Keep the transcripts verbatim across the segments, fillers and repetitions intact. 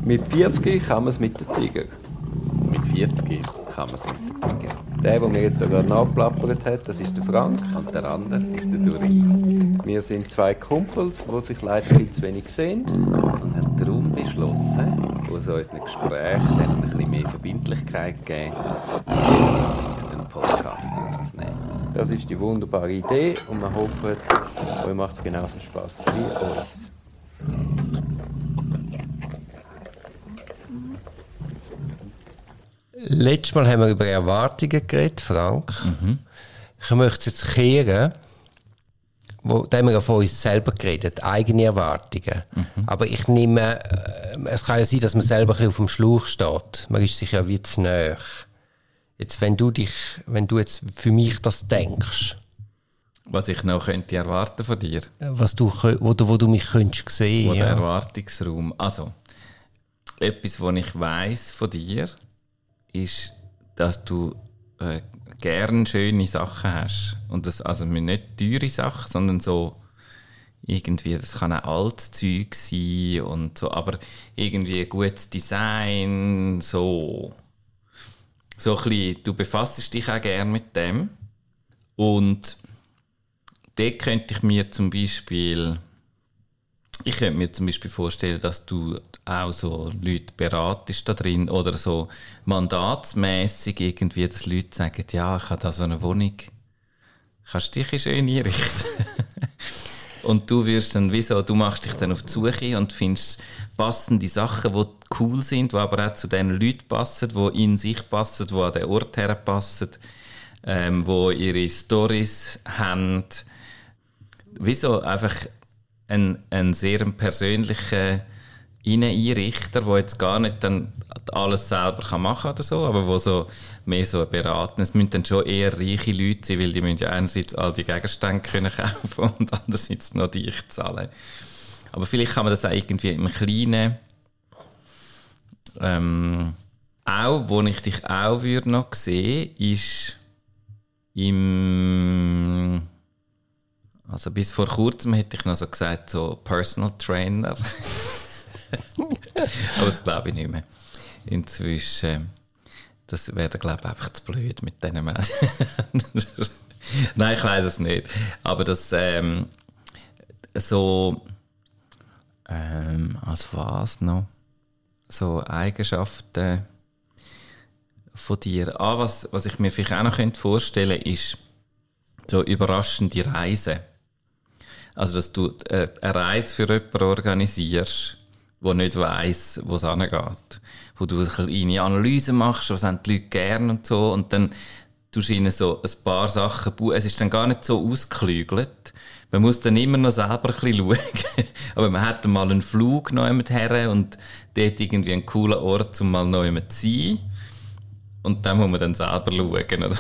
Mit vierzig kann man es mit den Tiger. Mit vierzig kann man es mit dem Tiger. Der, der mir jetzt da gerade nachgeplappert hat, das ist der Frank. Und der andere ist der Duri. Wir sind zwei Kumpels, die sich leider viel zu wenig sehen. Und haben darum beschlossen, aus unseren Gesprächen dann ein bisschen mehr Verbindlichkeit gegeben, einen Podcast aufzunehmen. Das ist die wunderbare Idee und wir hoffen, euch macht es genauso Spass wie uns. Letztes Mal haben wir über Erwartungen geredet, Frank. Mhm. Ich möchte es jetzt kehren. Wo, da haben wir ja von uns selber geredet, eigene Erwartungen. Mhm. Aber ich nehme, äh, es kann ja sein, dass man selber ein bisschen auf dem Schlauch steht. Man ist sich ja wie zu nahe. Jetzt, wenn du dich, wenn du jetzt für mich das denkst. Was ich noch könnte erwarten von dir? Was du, wo, du, wo du mich könntest sehen. Wo ja. Der Erwartungsraum. Also, etwas, was ich weiss von dir, ist, dass du äh, gerne schöne Sachen hast. Und das, also nicht teure Sachen, sondern so irgendwie, das kann auch Altzeug sein und so, aber irgendwie gutes Design, so. So ein bisschen, du befasst dich auch gerne mit dem. Und dort könnte ich mir zum Beispiel, ich könnte mir zum Beispiel vorstellen, dass du auch so Leute beratest da drin oder so mandatsmässig irgendwie, dass Leute sagen, ja, ich habe da so eine Wohnung, kannst du dich schön einrichten? Und du wirst dann, wieso, du machst dich dann auf die Suche und findest passende Sachen, die cool sind, die aber auch zu den Leuten passen, die in sich passen, die an den Ort her passen, ähm, die ihre Storys haben. Wieso einfach ein, ein sehr persönlicher Inneneinrichter, der jetzt gar nicht dann alles selber machen kann oder so, aber wo so mehr so beraten. Es müssen dann schon eher reiche Leute sein, weil die müssen ja einerseits all die Gegenstände können kaufen und andererseits noch dich zahlen. Aber vielleicht kann man das auch irgendwie im Kleinen ähm, auch, wo ich dich auch würde noch sehen, ist im also bis vor kurzem hätte ich noch so gesagt, so Personal Trainer. Aber das glaube ich nicht mehr. Inzwischen, das wäre, glaube ich, einfach zu blöd mit diesen Menschen. Nein, ich weiss es nicht. Aber das ähm, so ähm, als was noch? So Eigenschaften von dir. Ah, was, was ich mir vielleicht auch noch vorstellen könnte, ist so überraschende Reisen. Also, dass du eine Reise für jemanden organisierst, der nicht weiss, wo es hingeht. Wo du eine kleine Analyse machst, was haben die Leute gerne und so. Und dann tust du ihnen so ein paar Sachen bauen. Es ist dann gar nicht so ausgeklügelt. Man muss dann immer noch selber ein bisschen schauen. Aber man hat dann mal einen Flug noch jemand her und dort irgendwie einen coolen Ort, um mal noch jemand zu sein. Und dann muss man dann selber schauen. Oder?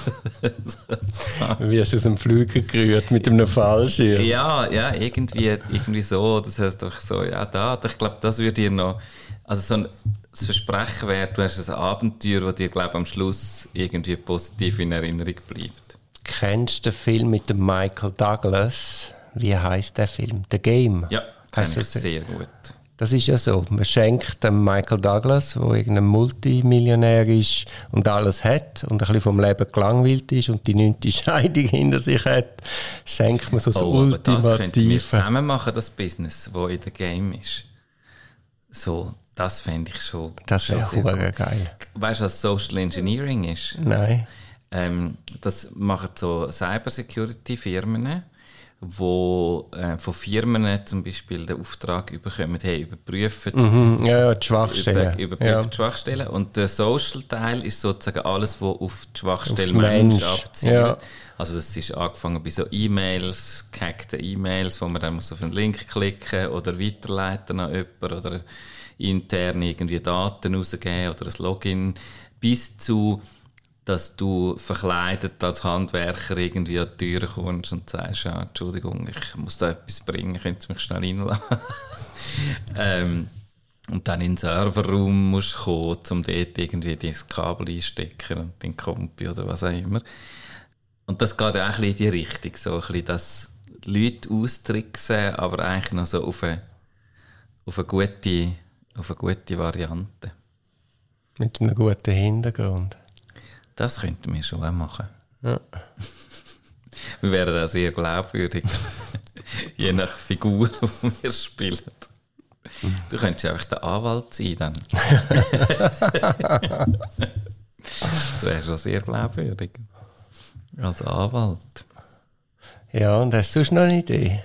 Wie hast du aus dem Flüger gerührt mit einem Fallschirm? Ja, ja, irgendwie, irgendwie so. Das heißt doch so, ja, da. Ich glaube, das würde dir noch. Also, so ein das Versprechen wäre, du hast ein Abenteuer, das dir, glaube am Schluss irgendwie positiv in Erinnerung bleibt. Kennst du den Film mit dem Michael Douglas? Wie heisst der Film? The Game? Ja, kenn ich sehr gut. Das ist ja so. Man schenkt dem Michael Douglas, der irgendein Multimillionär ist und alles hat und ein bisschen vom Leben gelangweilt ist und die neunte Scheidung hinter sich hat, schenkt man so das oh, Ultimative. Das könnten wir zusammen machen, das Business, das in der Game ist. So, das fände ich schon. Das wäre cool. Geil. Weißt du, was Social Engineering ist? Nein. Ähm, das machen so Cybersecurity-Firmen, wo äh, von Firmen zum Beispiel den Auftrag bekommen, hey, überprüfen, mhm, ja, ja, die Schwachstellen. Über, überprüfen ja. die Schwachstellen. Und der Social-Teil ist sozusagen alles, was auf die Schwachstelle Mensch, Mensch abzielt. Ja. Also das ist angefangen bei so E-Mails, gehackten E-Mails, wo man dann muss auf einen Link klicken oder weiterleiten an jemanden oder intern irgendwie Daten rausgeben oder ein Login, bis zu dass du verkleidet als Handwerker irgendwie an die Tür kommst und sagst, ja, Entschuldigung, ich muss da etwas bringen, könnt ihr mich schnell reinlassen? ähm, und dann in den Serverraum musst du kommen, um dort irgendwie das Kabel einstecken und den Kompi oder was auch immer. Und das geht auch ein bisschen in die Richtung, so ein bisschen, dass Leute austricksen, aber eigentlich noch so auf eine, auf eine gute auf eine gute Variante. Mit einem guten Hintergrund. Das könnten wir schon auch machen. Ja. Wir wären auch sehr glaubwürdig. Je nach Figur, die wir spielen. Du könntest einfach der Anwalt sein dann. Das wäre schon sehr glaubwürdig. Als Anwalt. Ja, und hast du sonst noch eine Idee?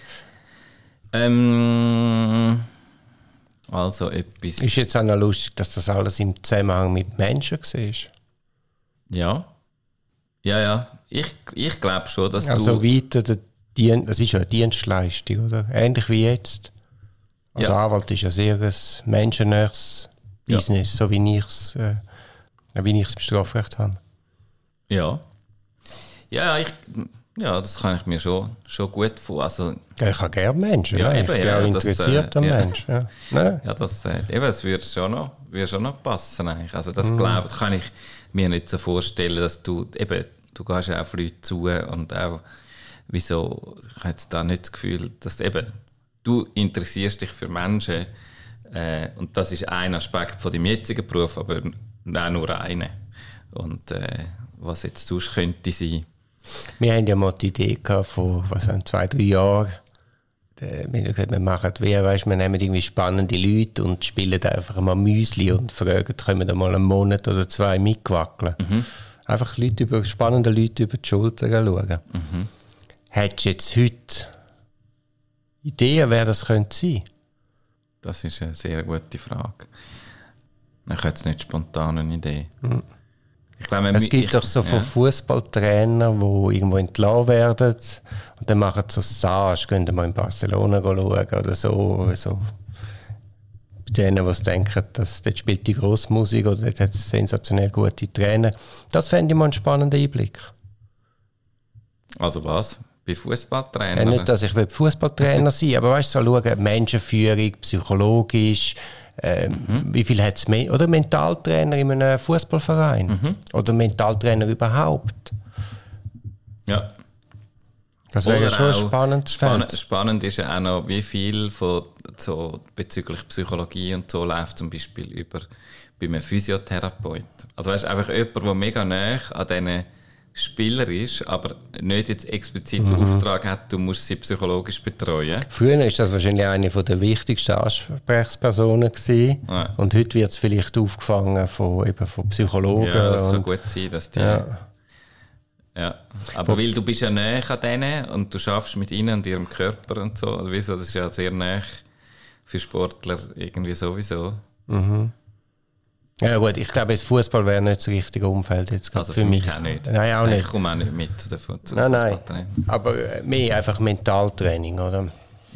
Ähm, also etwas... Ist jetzt auch noch lustig, dass das alles im Zusammenhang mit Menschen war. Ja. Ja, ja. Ich, ich glaube schon, dass also du... weiter der Dien- das ist ja eine Dienstleistung, oder? Ähnlich wie jetzt. Also Ja. Anwalt ist ja sehr ein menschennähes Ja. Business, so wie ich es äh, wie ich es im Strafrecht habe. Ja. Ja, ich, ja, das kann ich mir schon, schon gut vorstellen. Also, Ja, ich habe gerne Menschen. Ja, Ja, eben, ich bin ja, auch das, interessiert äh, an ja. Menschen. Ja. Nein. ja, das, äh, eben, das würde schon noch, würde schon noch passen eigentlich. Also das Mhm. glaube ich, kann ich mir nicht so vorstellen, dass du, eben, du gehst ja auf Leute zu und auch, wieso, ich habe jetzt da nicht das Gefühl, dass eben, du interessierst dich für Menschen äh, und das ist ein Aspekt von deinem jetzigen Beruf, aber auch nur einer. Und äh, was jetzt sonst könnte sein. Wir haben ja mal die Idee gehabt, vor was, zwei, drei Jahren. Äh, Wir haben gesagt, wir machen wie, weißt, wir nehmen irgendwie spannende Leute und spielen einfach mal Müsli und fragen, können wir mal einen Monat oder zwei mitwackeln. Mhm. Einfach Leute über, spannende Leute über die Schulter schauen. Mhm. Hättest du jetzt heute Ideen, wer das könnte sein? Das ist eine sehr gute Frage. Ich habe jetzt nicht spontan eine Idee. Mhm. Ich glaube, Es ich, gibt ich, doch so von ja. Fußballtrainern, die irgendwo entlassen werden und dann machen so Stage, gehen mal in Barcelona schauen oder so. so. Bei denen, die denken, dass dort spielt die Grossmusik oder dort hat es sensationell gute Trainer. Das fände ich mal einen spannenden Einblick. Also was? Bei Fußballtrainern? Ja, nicht, dass ich Fußballtrainer sein will, aber weißt du, so schauen, Menschenführung, psychologisch, ähm, Mhm. wie viel hat es Me- oder Mentaltrainer in einem Fußballverein Mhm. oder Mentaltrainer überhaupt. Ja. Das wäre ja Oder schon ein auch spannendes spann- Feld. Spannend ist ja auch noch, wie viel von so bezüglich Psychologie und so läuft zum Beispiel über bei einem Physiotherapeut. Also weißt, einfach jemand, der mega nah an diesen Spieler ist, aber nicht jetzt explizit Mhm. den Auftrag hat, du musst sie psychologisch betreuen. Früher war das wahrscheinlich eine der wichtigsten Ansprechpersonen gewesen. Ja. Und heute wird es vielleicht aufgefangen von, eben von Psychologen. Ja, das kann und, gut sein, dass die... ja. Ja, aber weil du bist ja näher an denen und du schaffst mit ihnen und ihrem Körper und so, also wieso, das ist ja sehr näher für Sportler irgendwie sowieso. Ja gut, ich glaube, das Fußball wäre nicht das richtige Umfeld jetzt gerade Also für, mich auch nicht. Nein, auch Ich nicht. komme auch nicht mit zu den, Fu- zu Nein, den nein. Fußballtraining. Aber äh, mehr einfach Mentaltraining, oder?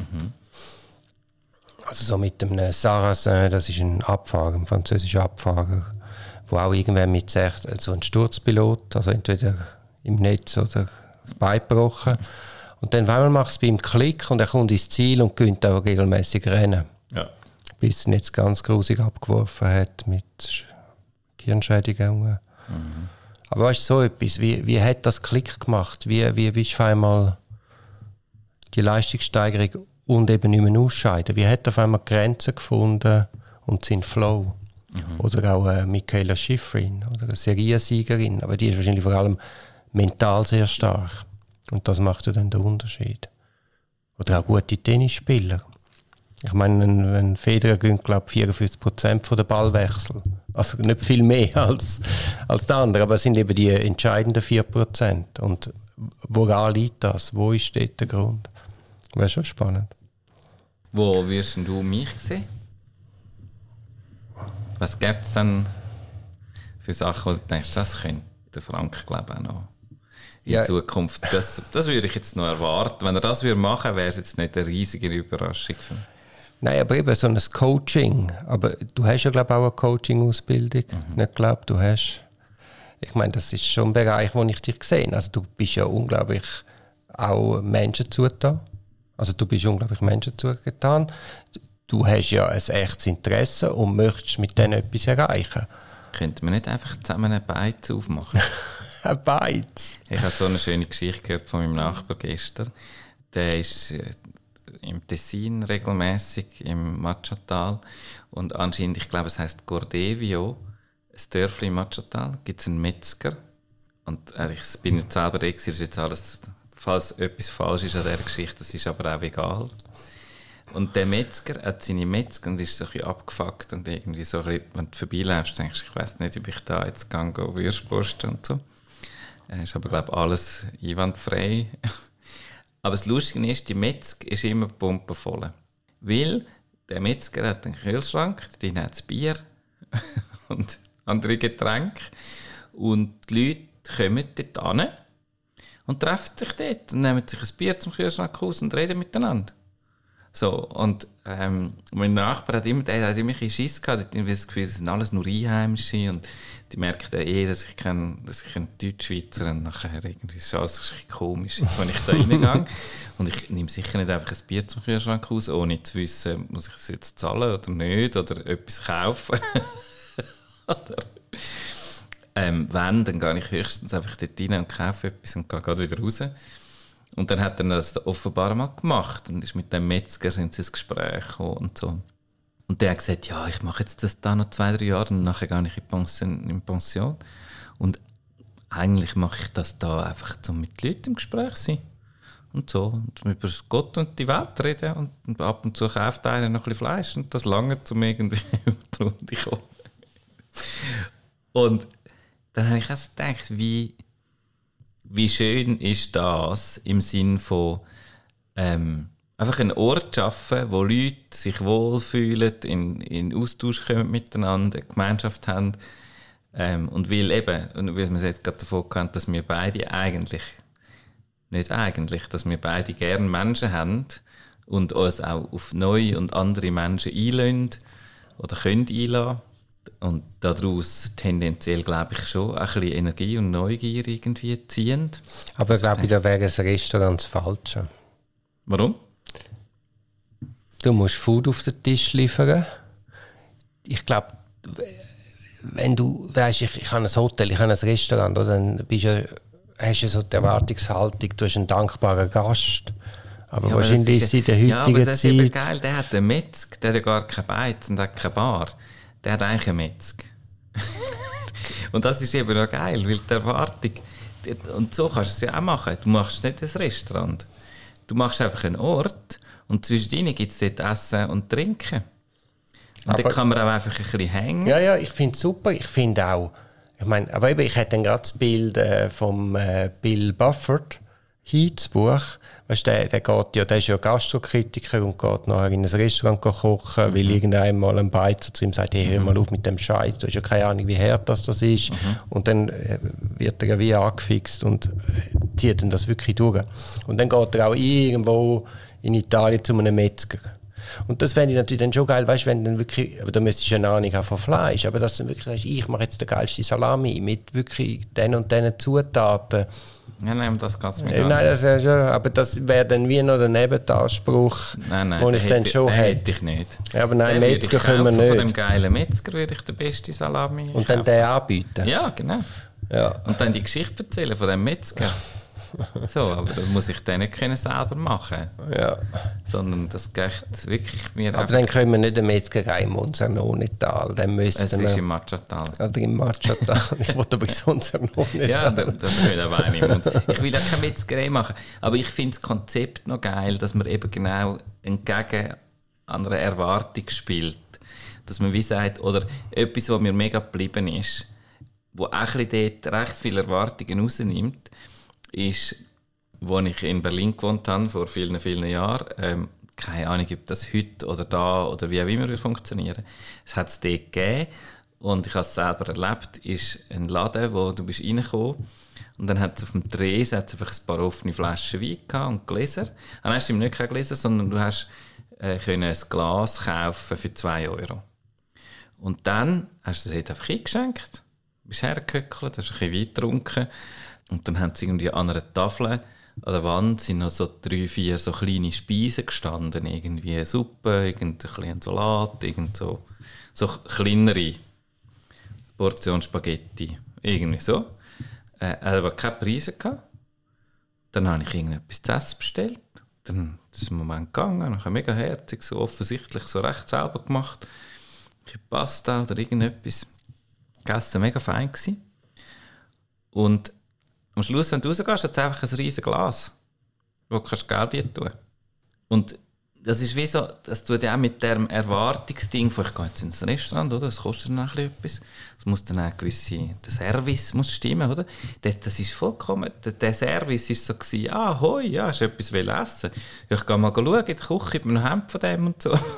Also so mit dem Sarrazin, das ist ein Abfahrer, ein französischer Abfahrer, wo auch irgendwann mit sagt, so ein Sturzpilot, also entweder im Netz oder das Bein gebrochen. Und dann einmal macht es bei ihm Klick und er kommt ins Ziel und gewinnt auch regelmäßig Rennen. Ja. Bis er ihn jetzt ganz grusig abgeworfen hat mit Sch- Gehirnschädigungen. Aber weißt du, so etwas, wie, wie hat das Klick gemacht? Wie, wie bist du auf einmal die Leistungssteigerung und eben nicht mehr ausscheiden? Wie hat er auf einmal Grenzen gefunden und seinen Flow? Oder auch äh, Michaela Schifrin, oder eine Seriensiegerin, aber die ist wahrscheinlich vor allem mental sehr stark. Und das macht ja dann den Unterschied. Oder auch gute Tennisspieler. Ich meine, wenn, wenn Federer gewinnt, glaube ich, vierundfünfzig Prozent der Ballwechsel. Also nicht viel mehr als, als der andere, aber es sind eben die entscheidenden vier Prozent. Und woran liegt das? Wo ist dort der Grund? Wäre schon spannend. Wo wirst denn du mich sehen? Was gibt es denn für Sachen, wo du denkst, das könnte der Frank, glaube ich, auch noch in Ja. Zukunft. Das, das würde ich jetzt noch erwarten. Wenn er das würde machen, wäre es jetzt nicht eine riesige Überraschung für mich. Nein, aber eben so ein Coaching. Aber du hast ja, glaube ich, auch eine Coaching-Ausbildung. Nicht glaube, du hast. Ich meine, das ist schon ein Bereich, wo ich dich gesehen habe. Also du bist ja unglaublich auch Menschen zugetan. Also du bist unglaublich Menschen zugetan. Du hast ja ein echtes Interesse und möchtest mit denen etwas erreichen. Könnten wir nicht einfach zusammen eine Beiz aufmachen? Ein Beiz. Ich habe so eine schöne Geschichte gehört von meinem Nachbar gestern. Der ist äh, im Tessin regelmäßig im Machatal Und anscheinend, ich glaube, es heisst Gordevio, ein Dörfli im Machatal, gibt es einen Metzger. Und also ich bin nicht selber da, das ist jetzt alles, falls etwas falsch ist an dieser Geschichte, das ist aber auch egal. Und der Metzger hat seine Metzger und ist so ein bisschen abgefuckt und irgendwie so ein bisschen, wenn du vorbeiläufst, denkst du, ich weiss nicht, ob ich da jetzt gehe, gehe Würst posten und so. Es ist aber, glaube ich, alles einwandfrei. Aber das Lustige ist, die Metzger ist immer pumpenvoll. Weil der Metzger hat einen Kühlschrank, drin hat es Bier und andere Getränke. Und die Leute kommen dort hin und treffen sich dort und nehmen sich ein Bier zum Kühlschrank aus und reden miteinander. So, und ähm, mein Nachbar hat immer, der hat immer ein bisschen Schiss gehabt, hat das Gefühl, das sind alles nur Einheimische und die merken ja eh, dass ich kein, dass ich ein Deutschschweizer und nachher irgendwie ist alles ein bisschen komisch, jetzt, wenn ich da reingehe. Und ich nehme sicher nicht einfach ein Bier zum Kühlschrank raus, ohne zu wissen, muss ich es jetzt zahlen oder nicht, oder etwas kaufen. oder, ähm, wenn, dann gehe ich höchstens einfach dort rein und kaufe etwas und gehe gerade wieder raus. Und dann hat er das offenbar mal gemacht und ist mit dem Metzger sind sie ins Gespräch gekommen und so. Und der hat gesagt, ja, ich mache jetzt das da noch zwei, drei Jahre und nachher gehe ich in Pension. In Pension. Und eigentlich mache ich das da einfach, um mit den Leuten im Gespräch zu sein. Und so. Und über Gott und die Welt reden. Und ab und zu kauft einer noch ein bisschen Fleisch und das lange, um irgendwie über die Runde zu kommen. Und dann habe ich auch gedacht, wie... Wie schön ist das im Sinn von ähm, einfach einen Ort schaffen, wo Leute sich wohlfühlen, in, in Austausch kommen miteinander, eine Gemeinschaft haben. Ähm, und weil eben, und wie wir es jetzt gerade davon hatten, dass wir beide eigentlich, nicht eigentlich, dass wir beide gerne Menschen haben und uns auch auf neue und andere Menschen einlassen oder können einlassen. Und daraus tendenziell, glaube ich, schon ein bisschen Energie und Neugier irgendwie ziehend. Aber ich glaube, da wäre ein Restaurant das Falsche. Warum? Du musst Food auf den Tisch liefern. Ich glaube, wenn du, weißt, ich, ich habe ein Hotel, ich habe ein Restaurant, oder, dann bist du, hast du so die Erwartungshaltung, du hast einen dankbaren Gast. Aber ja, wahrscheinlich ist in der heutigen Zeit... Ja, aber das ist eben geil, der hat einen Metzger, der hat ja gar keine Beiz und hat keine Bar. Der hat eigentlich einen Metzger. Und das ist eben auch geil, weil die Erwartung... Und so kannst du es ja auch machen. Du machst nicht ein Restaurant. Du machst einfach einen Ort und zwischendrin gibt es dort Essen und Trinken. Und dann kann man auch einfach ein bisschen hängen. Ja, ja, ich finde es super. Ich finde auch... Ich meine, aber eben, ich hätte dann gerade das Bild äh, vom äh, Bill Bufford hier, das Buch. Weißt, der, der, geht ja, der ist ja Gastrokritiker und geht nachher in ein Restaurant kochen, mhm. weil irgendwann mal ein Beizer zu ihm sagt, hey, hör mal auf mit dem Scheiß, du hast ja keine Ahnung, wie hart das, das ist. Mhm. Und dann äh, wird er ja wie angefixt und äh, zieht dann das wirklich durch. Und dann geht er auch irgendwo in Italien zu einem Metzger. Und das fände ich natürlich dann schon geil, weißt, wenn dann wirklich, aber da müsstest du eine Ahnung haben von Fleisch, aber dass du dann wirklich sagst, ich mache jetzt den geilsten Salami mit wirklich den und diesen Zutaten. Ja, nein, das geht mir äh, Nein, das ist ja, aber das wäre dann wie noch der Nebenanspruch, nein, nein, den ich dann schon hätte. hätte ich nicht. Ja, aber nein, den Metzger können wir nicht. Von dem geilen Metzger würde ich den besten Salami Und kaufen. dann den anbieten. Ja, genau. Ja. Und dann die Geschichte erzählen von dem Metzger. So, aber das muss ich dann nicht können selber machen. Ja. Sondern das geht wirklich mir aber dann können wir nicht eine Metzgerei im Unsernonetal. Es ist im Machatal. Oder im Machatal. Ich wollte aber ins Unsernonetal. Ja, dann, dann will aber auch nicht. Ich will auch keine Metzgerei machen. Aber ich finde das Konzept noch geil, dass man eben genau entgegen einer Erwartung spielt. Dass man wie sagt, oder etwas, was mir mega geblieben ist, wo auch ein bisschen dort recht viele Erwartungen rausnimmt, ist, als ich in Berlin gewohnt habe, vor vielen, vielen Jahren, ähm, keine Ahnung, ob das heute oder da oder wie auch immer funktionieren. Es hat es dort gegeben und ich habe es selber erlebt, ist ein Laden, wo du bist reingekommen und dann hat es auf dem Tresen einfach ein paar offene Flaschen Wein gehabt und Gläser. Ah, nein, stimmt, nicht keine Gläser, sondern du hast äh, können ein Glas kaufen für zwei Euro. Und dann hast du es dort einfach eingeschenkt, bist hergehöckelt, hast ein bisschen Wein getrunken. Und dann haben sie irgendwie an einer Tafel an der Wand sind noch so drei, vier so kleine Speisen gestanden. Irgendwie eine Suppe, irgendein Salat, irgend so, so kleinere Portion Spaghetti. Irgendwie so. Äh, aber keine Preise gehabt. Dann habe ich irgendetwas zu essen bestellt. Dann ist ein Moment gegangen, ich habe mega herzig, so offensichtlich so recht selber gemacht. Pasta oder irgendetwas gegessen, mega fein gewesen. Und am Schluss, wenn du rausgehst, hat es einfach ein riesiges Glas, wo du Geld rein tun kannst. Und das ist wie so, das tut ja auch mit dem Erwartungsding von, ich gehe jetzt ins Restaurant, oder? Das kostet dann auch etwas. Es muss dann auch gewisse, der Service muss stimmen, oder? Das, das ist vollkommen, der, der Service war so gewesen, ah, hoi, ja, hast du etwas essen? Ja, ich gehe mal schauen in die Küche, ich habe ein Hemd von dem und so.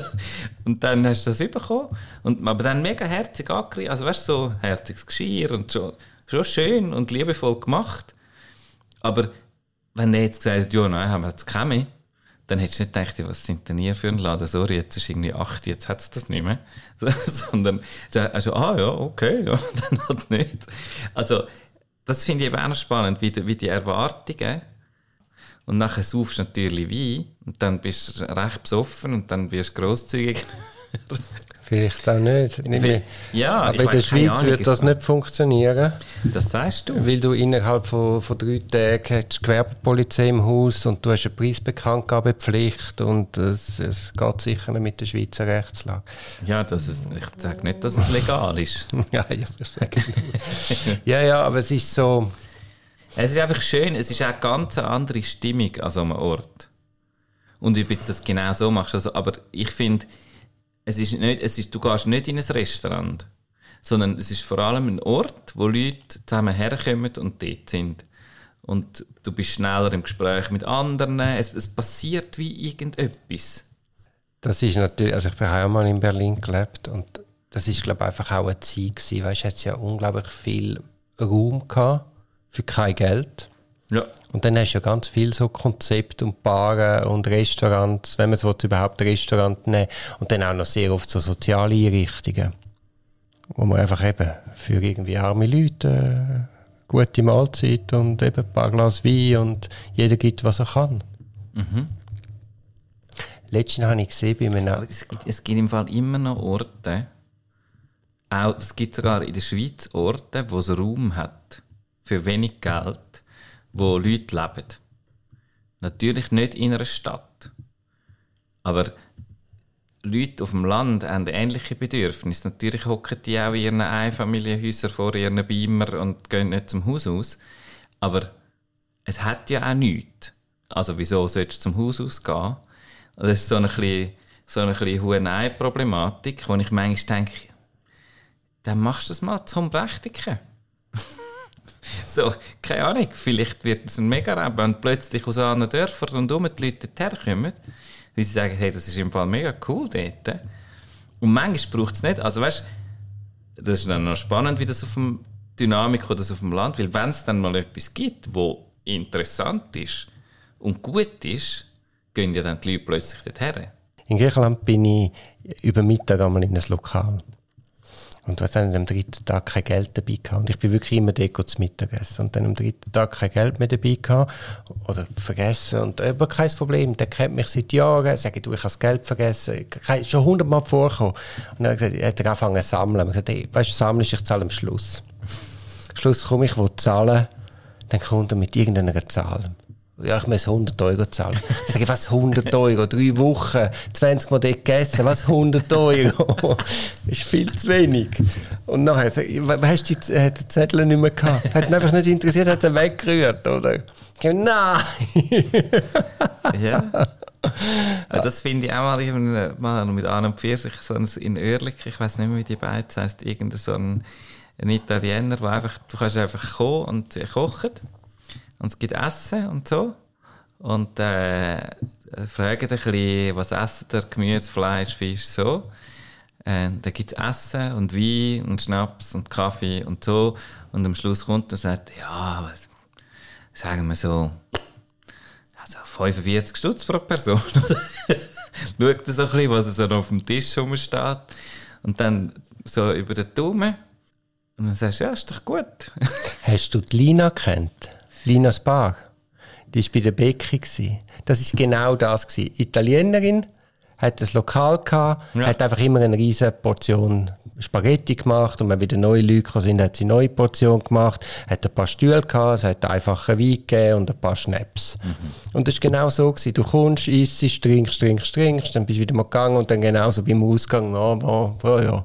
Und dann hast du das bekommen. Und, aber dann mega herzig angerichtet, also weißt du, so herziges Geschirr und schon, schon schön und liebevoll gemacht. Aber wenn der jetzt gesagt hat, ja, nein, haben wir jetzt keine mehr, dann hättest du nicht gedacht, was sind denn hier für ein Laden? Sorry, jetzt ist irgendwie acht, jetzt hat es das nicht mehr. Sondern, also, ah ja, okay, ja, dann halt nicht. Also, das finde ich eben auch noch spannend, wie die, wie die Erwartungen. Und nachher saufst du natürlich Wein und dann bist du recht besoffen und dann wirst du grosszügig. Vielleicht auch nicht. nicht Weil, ja, aber in der Schweiz würde das nicht funktionieren. Das sagst du. Weil du innerhalb von, von drei Tagen hast die Gewerbepolizei im Haus und du hast eine Preisbekanntgabepflicht und es, es geht sicher nicht mit der Schweizer Rechtslage. Ja, das ist, ich sage nicht, dass es legal ist. ja, ja, ich sage nicht. ja, ja, aber es ist so... Es ist einfach schön, es ist auch eine ganz andere Stimmung an so einem Ort. Und ob du das genau so machst, also, aber ich finde, es ist nicht, es ist, du gehst nicht in ein Restaurant, sondern es ist vor allem ein Ort, wo Leute zusammen herkommen und dort sind. Und du bist schneller im Gespräch mit anderen, es, es passiert wie irgendetwas. Das ist natürlich, also ich habe auch mal in Berlin gelebt und das ist, glaube ich, einfach auch eine Zeit gewesen, weißt du, es hat ja unglaublich viel Raum gehabt für kein Geld. Ja. Und dann hast du ja ganz viel so Konzepte und Baren und Restaurants, wenn man es überhaupt Restaurant nehmen und dann auch noch sehr oft so soziale Einrichtungen, wo man einfach eben für irgendwie arme Leute äh, gute Mahlzeit und eben ein paar Glas Wein und jeder gibt, was er kann. Mhm. Letztens habe ich gesehen bei einem... Aber es gibt, es gibt im Fall immer noch Orte, auch, es gibt sogar in der Schweiz Orte, wo es Raum hat, für wenig Geld, wo Leute leben. Natürlich nicht in einer Stadt. Aber Leute auf dem Land haben ähnliche Bedürfnisse. Natürlich hocken die auch in ihren Einfamilienhäusern vor ihren Beamer und gehen nicht zum Haus aus. Aber es hat ja auch nichts. Also wieso sollst du zum Haus ausgehen? Das ist so eine bisschen, so eine bisschen Hurenei-Problematik, wo ich manchmal denke, dann machst du das mal zum Prächtigen. So, keine Ahnung, vielleicht wird es ein Mega-Raub, wenn plötzlich aus anderen Dörfern rundherum die Leute herkommen, weil sie sagen, hey, das ist im Fall mega cool dort. Und manchmal braucht es nicht. Also weißt, das ist dann noch spannend, wie das auf dem Dynamik oder das auf dem Land, weil wenn es dann mal etwas gibt, wo interessant ist und gut ist, gehen ja dann die Leute plötzlich dorthin. In Griechenland bin ich über Mittag einmal in ein Lokal. Und du hast dann am dritten Tag kein Geld dabei gehabt. Und ich bin wirklich immer dort zu Mittag essen. Und dann am dritten Tag kein Geld mehr dabei gehabt. Oder vergessen. Und aber kein Problem. Der kennt mich seit Jahren. Sage du, ich habe das Geld vergessen. Schon hundertmal vorgekommen. Und dann hat er gesagt, hat er angefangen zu sammeln. Ich habe gesagt, hey, weißt du, sammelst, ich zahle am Schluss. Am Schluss komme ich, will zahlen. Dann kommt er mit irgendeiner Zahl. Ja, ich muss hundert Euro zahlen. Ich sage, was hundert Euro? Drei Wochen, zwanzig Mal dort gegessen, was hundert Euro? Das ist viel zu wenig. Und nachher, hast du den Zettel nicht mehr gehabt? Hat ihn einfach nicht interessiert, hat er weggerührt, oder? Ich sage, nein! Ja. Ja, das finde ich auch mal, mal mit Anne und Pfirsich, so in Oerlik, ich weiß nicht mehr, wie die beiden heißt, irgendein so ein, ein Italiener, wo einfach, du kannst einfach kommen und sie kochen. Und es gibt Essen und so. Und äh, fragen ein bisschen, was essen ihr? Gemüse, Fleisch, Fisch, so. Äh, dann gibt es Essen und Wein und Schnaps und Kaffee und so. Und am Schluss kommt er und sagt, ja, was, sagen wir so, also fünfundvierzig Stutz pro Person. Schaut er so ein bisschen, was so auf dem Tisch rumsteht. Und dann so über den Daumen. Und dann sagst du, ja, ist doch gut. Hast du die Lina gekannt? Linas Bar. Die war bei der Becki. Das war genau das. Italienerin, hat ein Lokal gehabt, Ja. hat einfach immer eine riesige Portion Spaghetti gemacht und wenn wieder neue Leute gekommen sind, hat sie eine neue Portion gemacht, hat ein paar Stühle gehabt, es hat einfachen Wein gegeben und ein paar Schnaps. Mhm. Und das war genau so gewesen. Du kommst, isst, trinkst, trinkst, trinkst, dann bist du wieder mal gegangen und dann genauso beim Ausgang, oh, oh, oh ja.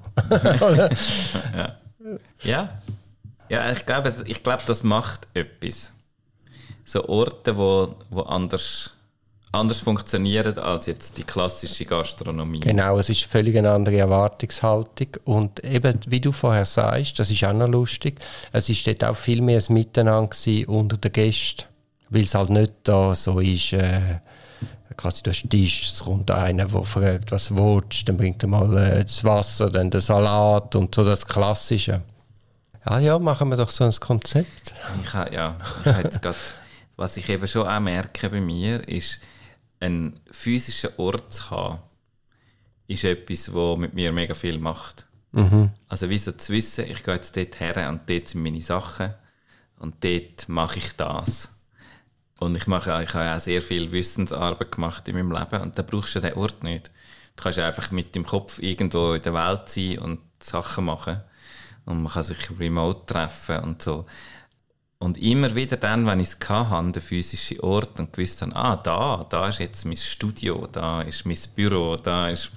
ja. Ja. Ja, ich glaube, ich glaube, das macht etwas. So Orte, wo, wo anders, anders funktionieren als jetzt die klassische Gastronomie. Genau, es ist völlig eine andere Erwartungshaltung. Und eben, wie du vorher sagst, das ist auch noch lustig, es war dort auch viel mehr ein Miteinander gewesen unter den Gästen, weil es halt nicht da so ist, äh, quasi du hast einen Tisch, es kommt einer, der fragt, was du willst, dann bringt er mal äh, das Wasser, dann den Salat und so das Klassische. Ja, ja, machen wir doch so ein Konzept. Ich ha, ja, ich ha jetzt grad, was ich eben schon auch merke bei mir, ist, einen physischen Ort zu haben, ist etwas, was mit mir mega viel macht. Mhm. Also wie so zu wissen, ich gehe jetzt dort her und dort sind meine Sachen und dort mache ich das. Und ich, mache, ich habe auch sehr viel Wissensarbeit gemacht in meinem Leben und da brauchst du den Ort nicht. Du kannst einfach mit dem Kopf irgendwo in der Welt sein und Sachen machen. Und man kann sich remote treffen und so. Und immer wieder dann, wenn ich es hatte, den physischen Ort und gewusst habe, ah, da, da ist jetzt mein Studio, da ist mein Büro, da ist...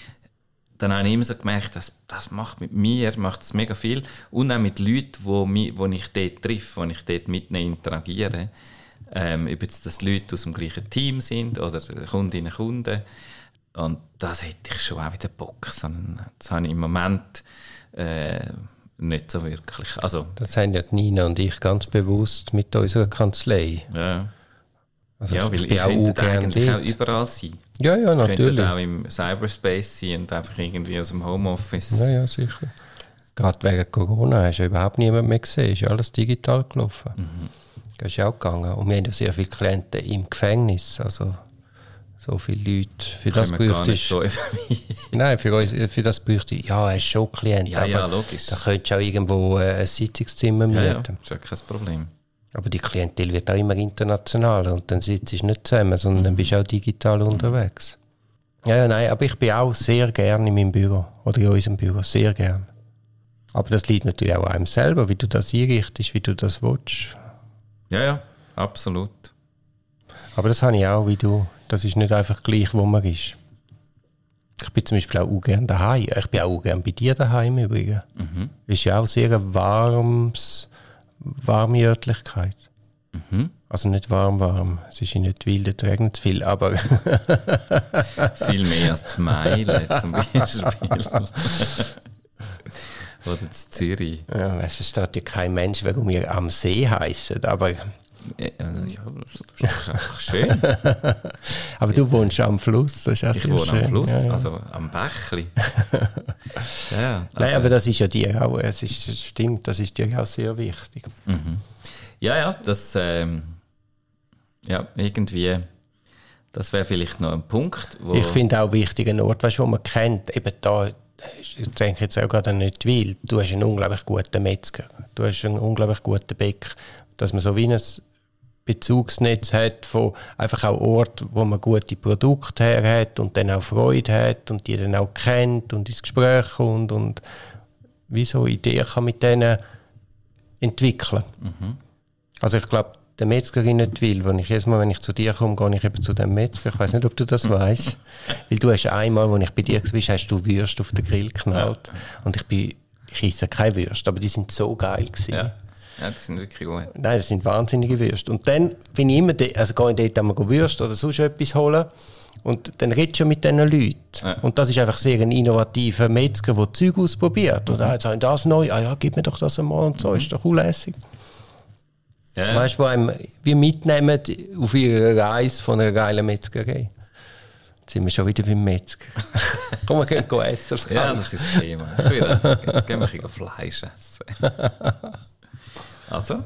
Dann habe ich immer so gemerkt, das, das macht mit mir macht es mega viel. Und auch mit Leuten, wo, mich, wo ich dort treffe, wo ich dort mit ihnen interagiere. Ähm, ob jetzt das Leute aus dem gleichen Team sind oder Kundinnen und Kunden. Und das hätte ich schon auch wieder Bock. Das habe ich im Moment... Äh, nicht so wirklich. Also, das haben ja Nina und ich ganz bewusst mit unserer Kanzlei. Ja, also ja weil ihr könntet eigentlich auch überall sein. Ja, ja, natürlich. Ihr könntet auch im Cyberspace sein und einfach irgendwie aus dem Homeoffice. Ja, ja, sicher. Gerade wegen Corona hast du überhaupt niemanden mehr gesehen. Ist ja alles digital gelaufen. Mhm. Das ist ja auch gegangen. Und wir haben ja sehr viele Klienten im Gefängnis. Also so viele Leute. Für das bräuchte ich. So Nein, für, uns, für das bräuchte ich. Ja, er ist schon Klient. Ja, ja, logisch. Da könntest du auch irgendwo ein Sitzungszimmer mieten. Ja, ja, das ist ja kein Problem. Aber die Klientel wird auch immer internationaler. Und dann sitzt du nicht zusammen, sondern dann bist du auch digital mhm. unterwegs. Ja, ja, nein, aber ich bin auch sehr gerne in meinem Büro. Oder in unserem Büro. Sehr gerne. Aber das liegt natürlich auch an einem selber, wie du das einrichtest, wie du das willst. Ja, ja, absolut. Aber das habe ich auch, wie du. Das ist nicht einfach gleich, wo man ist. Ich bin zum Beispiel auch gerne daheim. Ich bin auch gerne bei dir daheim übrigens. Mhm. Ist ja auch sehr eine warmes, warme Örtlichkeit. Mhm. Also nicht warm, warm. Es ist nicht wild, es regnet zu viel, aber... viel mehr als zu Meilen zum Beispiel. Oder zu Zürich. Ja, weißt, es steht ja kein Mensch, warum wir am See heissen, aber... Ja, das ist einfach schön. Aber du wohnst am Fluss, das ist auch ich sehr wohne schön. am Fluss, ja, ja. also am Bächli. ja, aber Nein, aber das ist ja dir auch, es ist, es stimmt, das ist dir auch sehr wichtig. Mhm. Ja, ja, das ähm, ja, irgendwie, das wäre vielleicht noch ein Punkt. Wo ich finde auch wichtig, einen Ort, weißt, wo man kennt, eben da, ich denke jetzt auch gerade nicht wild, du hast einen unglaublich guten Metzger, du hast einen unglaublich guten Bäcker, dass man so wie ein Bezugsnetz hat von einfach auch Orten, wo man gute Produkte her hat und dann auch Freude hat und die dann auch kennt und ins Gespräch kommt und wie so Ideen kann mit denen entwickeln. Mhm. Also ich glaube, der Metzger in Nettwil, wenn ich jedes Mal, wenn ich zu dir komme, gehe ich eben zu dem Metzger. Ich weiß nicht, ob du das weißt, weil du hast einmal, als ich bei dir war, hast du Würste auf den Grill geknallt ja. und ich bin, ich esse keine Würste, aber die sind so geil gewesen. Ja. Ja, die sind wirklich gut. Nein, das sind wahnsinnige Würste. Und dann bin ich immer, de- also gehe ich dort einmal Würste oder sonst etwas holen und dann redest du mit diesen Leuten. Ja. Und das ist einfach sehr ein innovativer Metzger, der Zeug ausprobiert. Mhm. Oder jetzt habe ich das neu, ah ja, gib mir doch das einmal und so, mhm. ist doch unlässig. Ja. Weißt du, wo einem wir mitnehmen auf ihre Reise von einer geilen Metzgerei. Jetzt sind wir schon wieder beim Metzger. Komm, wir gehen essen. Ja, das ist das Thema. Jetzt, jetzt gehen wir Fleisch essen. Also?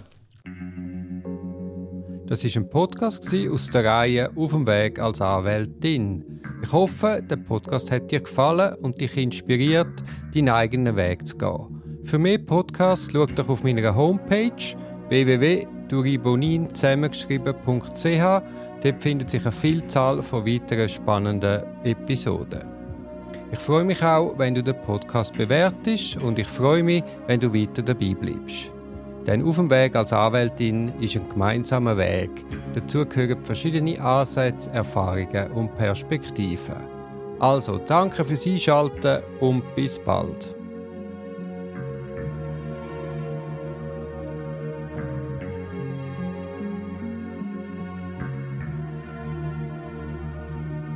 Das war ein Podcast aus der Reihe «Auf dem Weg als Anwältin». Ich hoffe, der Podcast hat dir gefallen und dich inspiriert, deinen eigenen Weg zu gehen. Für mehr Podcasts schau doch auf meiner Homepage w w w punkt duribonin zusammengeschrieben punkt c h. Dort findet sich eine Vielzahl von weiteren spannenden Episoden. Ich freue mich auch, wenn du den Podcast bewertest und ich freue mich, wenn du weiter dabei bleibst. Denn auf dem Weg als Anwältin ist ein gemeinsamer Weg. Dazu gehören verschiedene Ansätze, Erfahrungen und Perspektiven. Also, danke fürs Einschalten und bis bald.